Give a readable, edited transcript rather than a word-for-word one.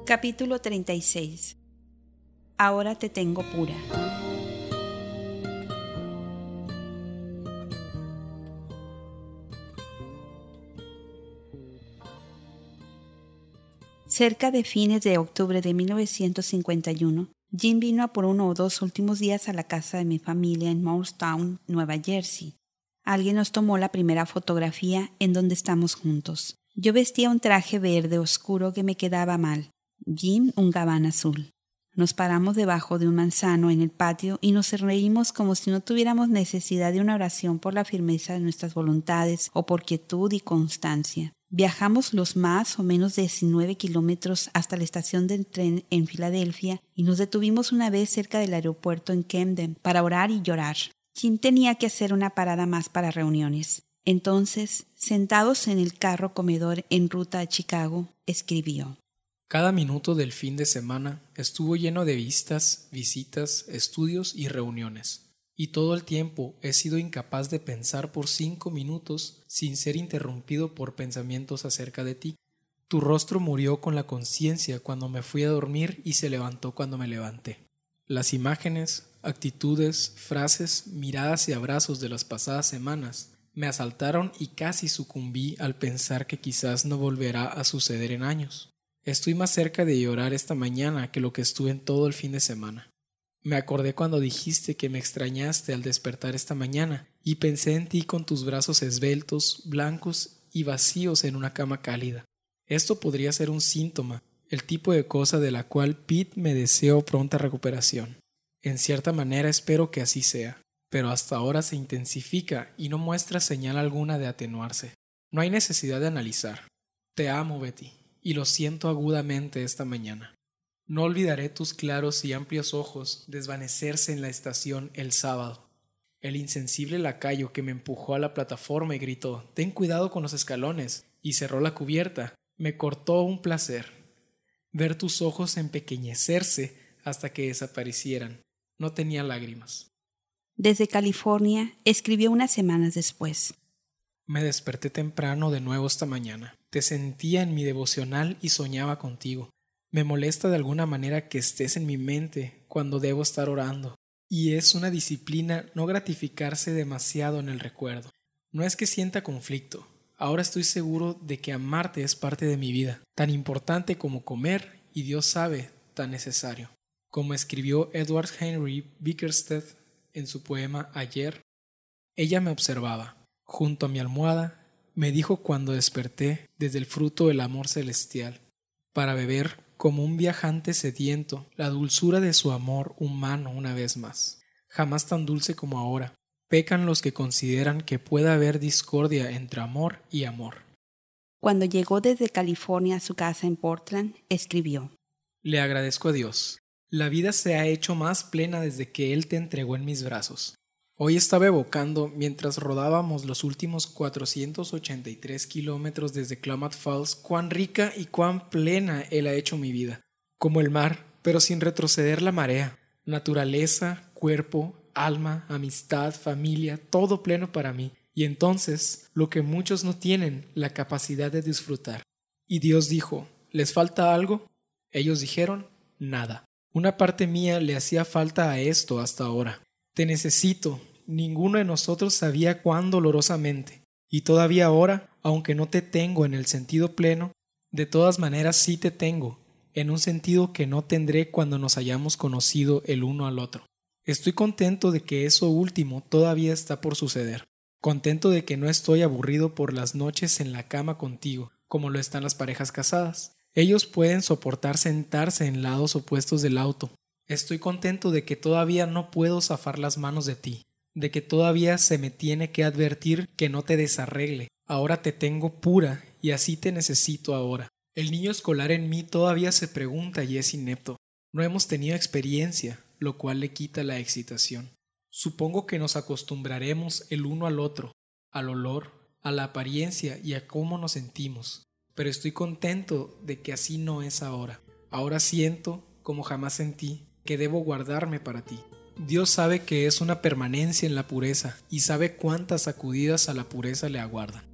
Capítulo 36. Ahora te tengo pura. Cerca de fines de octubre de 1951, Jim vino a por 1 o 2 últimos días a la casa de mi familia en Moorestown, Nueva Jersey. Alguien nos tomó la primera fotografía en donde estamos juntos. Yo vestía un traje verde oscuro que me quedaba mal. Jim un gabán azul. Nos paramos debajo de un manzano en el patio y nos reímos como si no tuviéramos necesidad de una oración por la firmeza de nuestras voluntades o por quietud y constancia. Viajamos los más o menos 19 kilómetros hasta la estación del tren en Filadelfia y nos detuvimos una vez cerca del aeropuerto en Camden para orar y llorar. Jim tenía que hacer una parada más para reuniones. Entonces, sentados en el carro comedor en ruta a Chicago, escribió: Cada minuto del fin de semana estuvo lleno de vistas, visitas, estudios y reuniones. Y todo el tiempo he sido incapaz de pensar por 5 minutos sin ser interrumpido por pensamientos acerca de ti. Tu rostro murió con la conciencia cuando me fui a dormir y se levantó cuando me levanté. Las imágenes, actitudes, frases, miradas y abrazos de las pasadas semanas me asaltaron y casi sucumbí al pensar que quizás no volverá a suceder en años. Estoy más cerca de llorar esta mañana que lo que estuve en todo el fin de semana. Me acordé cuando dijiste que me extrañaste al despertar esta mañana y pensé en ti con tus brazos esbeltos, blancos y vacíos en una cama cálida. Esto podría ser un síntoma, el tipo de cosa de la cual Pete me deseó pronta recuperación. En cierta manera espero que así sea, pero hasta ahora se intensifica y no muestra señal alguna de atenuarse. No hay necesidad de analizar. Te amo, Betty, y lo siento agudamente esta mañana. No olvidaré tus claros y amplios ojos desvanecerse en la estación el sábado. El insensible lacayo que me empujó a la plataforma y gritó: «Ten cuidado con los escalones», y cerró la cubierta, me cortó un placer. Ver tus ojos empequeñecerse hasta que desaparecieran. No tenía lágrimas. Desde California, escribió unas semanas después: Me desperté temprano de nuevo esta mañana. Te sentía en mi devocional y soñaba contigo. Me molesta de alguna manera que estés en mi mente cuando debo estar orando, y es una disciplina no gratificarse demasiado en el recuerdo. No es que sienta conflicto. Ahora estoy seguro de que amarte es parte de mi vida, tan importante como comer y Dios sabe, tan necesario. Como escribió Edward Henry Bickerstaff en su poema Ayer, ella me observaba. Junto a mi almohada, me dijo cuando desperté desde el fruto del amor celestial, para beber como un viajante sediento la dulzura de su amor humano una vez más. Jamás tan dulce como ahora. Pecan los que consideran que pueda haber discordia entre amor y amor. Cuando llegó desde California a su casa en Portland, escribió: Le agradezco a Dios. La vida se ha hecho más plena desde que Él te entregó en mis brazos. Hoy estaba evocando, mientras rodábamos los últimos 483 kilómetros desde Klamath Falls, cuán rica y cuán plena Él ha hecho mi vida. Como el mar, pero sin retroceder la marea. Naturaleza, cuerpo, alma, amistad, familia, todo pleno para mí. Y entonces, lo que muchos no tienen, la capacidad de disfrutar. Y Dios dijo: ¿les falta algo? Ellos dijeron: nada. Una parte mía le hacía falta a esto hasta ahora. Te necesito. Ninguno de nosotros sabía cuán dolorosamente. Y todavía ahora, aunque no te tengo en el sentido pleno, de todas maneras sí te tengo, en un sentido que no tendré cuando nos hayamos conocido el uno al otro. Estoy contento de que eso último todavía está por suceder. Contento de que no estoy aburrido por las noches en la cama contigo, como lo están las parejas casadas. Ellos pueden soportar sentarse en lados opuestos del auto. Estoy contento de que todavía no puedo zafar las manos de ti, de que todavía se me tiene que advertir que no te desarregle. Ahora te tengo pura y así te necesito ahora. El niño escolar en mí todavía se pregunta y es inepto. No hemos tenido experiencia, lo cual le quita la excitación. Supongo que nos acostumbraremos el uno al otro, al olor, a la apariencia y a cómo nos sentimos. Pero estoy contento de que así no es ahora. Ahora siento, como jamás sentí, que debo guardarme para ti. Dios sabe que es una permanencia en la pureza y sabe cuántas sacudidas a la pureza le aguardan.